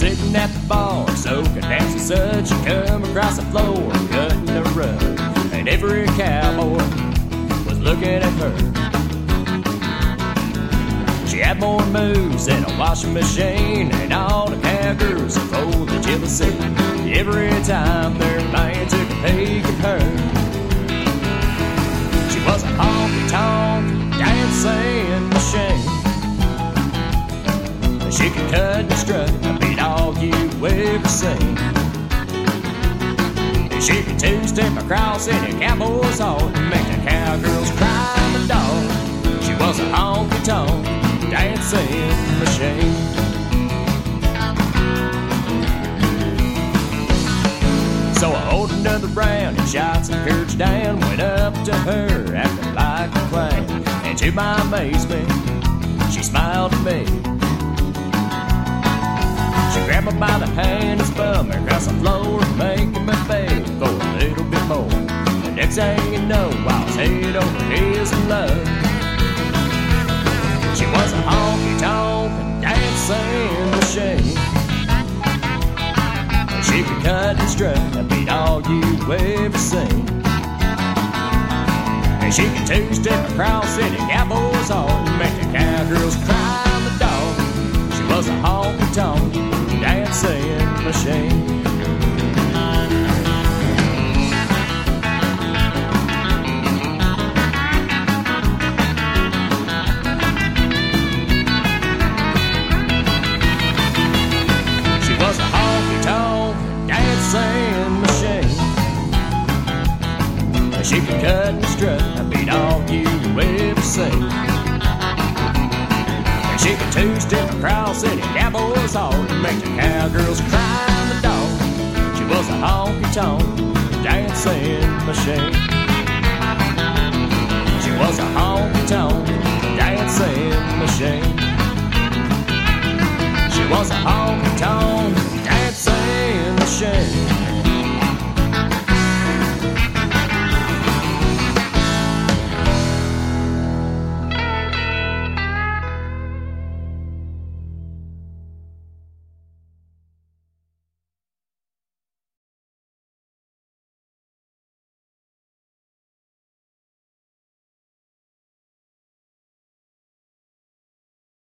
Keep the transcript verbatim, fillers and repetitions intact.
sitting at the bar, soaking dancing such. She come across the floor, cutting a rug, and every cowboy was looking at her. She had more moves than a washing machine, and all the cowgirls for the jealousy. Every time their man took a peek at her, she was a honky-tonk dancing machine. She could cut and strut, beat all you ever seen. She could two-step across any cowboy's heart and make the cowgirls cry the dog. She was a honky-tonk dancing machine. So I ordered another round and shot some courage down. Went up to her, acting like a clown, and to my amazement, she smiled at me. She grabbed me by the hand and spun me across the floor, making me beg for a little bit more. The next thing you know, I was head over heels in love. She was a honky-tonk dancing machine. She could cut and strut and beat all you ever seen. And she could two-step across any cowboy's heart and make the cowgirls cry the dog. She was a honky-tonk dancing machine. She was a honky-tonk dancing machine. She could cut and strut and beat all you ever seen. And she could two-step across any cowboy's heart and make the cowgirls cry the dog. She was a honky-tonk dancing machine. She was a honky-tonk dancing machine. She was a